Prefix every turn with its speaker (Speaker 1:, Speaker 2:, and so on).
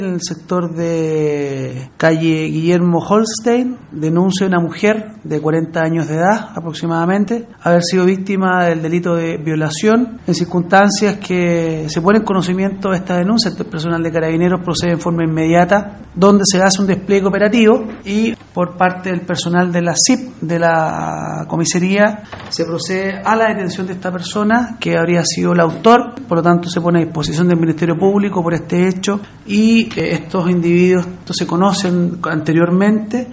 Speaker 1: En el sector de calle Guillermo Holstein, denuncia una mujer de 40 años de edad aproximadamente haber sido víctima del delito de violación en circunstancias que se pone en conocimiento de esta denuncia. El personal de Carabineros procede en forma inmediata, donde se hace un despliegue operativo y por parte del personal de la CIP, de la comisaría, se procede a la detención de esta persona que habría sido el autor. Por lo tanto, se pone a disposición del Ministerio Público por este hecho y estos individuos se conocen anteriormente